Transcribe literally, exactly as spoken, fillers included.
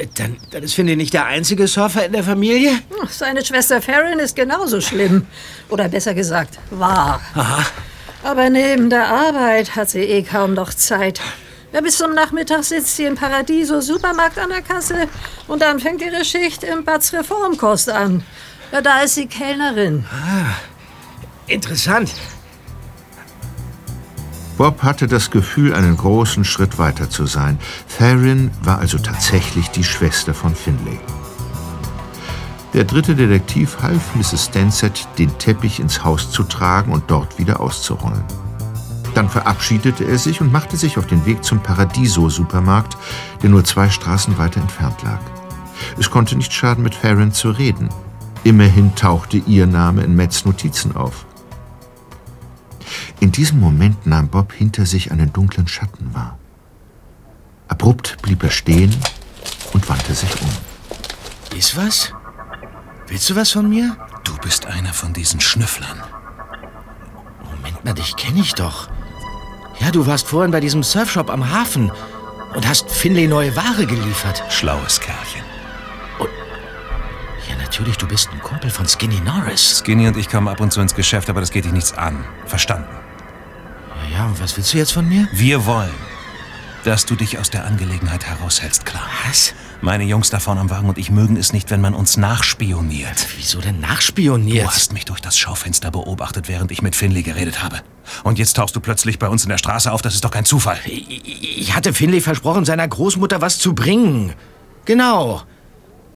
Dann, dann ist Finley nicht der einzige Surfer in der Familie? Seine Schwester Farron ist genauso schlimm. Oder besser gesagt, war. Aha. Aber neben der Arbeit hat sie eh kaum noch Zeit. Ja, bis zum Nachmittag sitzt sie im Paradiso Supermarkt an der Kasse und dann fängt ihre Schicht im Batz Reformkost an. Ja, da ist sie Kellnerin. Ah, interessant. Bob hatte das Gefühl, einen großen Schritt weiter zu sein. Farron war also tatsächlich die Schwester von Finley. Der dritte Detektiv half Misses Stansett, den Teppich ins Haus zu tragen und dort wieder auszurollen. Dann verabschiedete er sich und machte sich auf den Weg zum Paradiso-Supermarkt, der nur zwei Straßen weiter entfernt lag. Es konnte nicht schaden, mit Farron zu reden. Immerhin tauchte ihr Name in Matts Notizen auf. In diesem Moment nahm Bob hinter sich einen dunklen Schatten wahr. Abrupt blieb er stehen und wandte sich um. Ist was? Willst du was von mir? Du bist einer von diesen Schnüfflern. Moment mal, dich kenne ich doch. Ja, du warst vorhin bei diesem Surfshop am Hafen und hast Finley neue Ware geliefert. Schlaues Kerlchen. Und ja, natürlich, du bist ein Kumpel von Skinny Norris. Skinny und ich kommen ab und zu ins Geschäft, aber das geht dich nichts an. Verstanden? Ja, ja, und was willst du jetzt von mir? Wir wollen, dass du dich aus der Angelegenheit heraushältst, klar. Was? Meine Jungs da vorne am Wagen und ich mögen es nicht, wenn man uns nachspioniert. Wieso denn nachspioniert? Du hast mich durch das Schaufenster beobachtet, während ich mit Finley geredet habe. Und jetzt tauchst du plötzlich bei uns in der Straße auf, das ist doch kein Zufall. Ich hatte Finley versprochen, seiner Großmutter was zu bringen. Genau.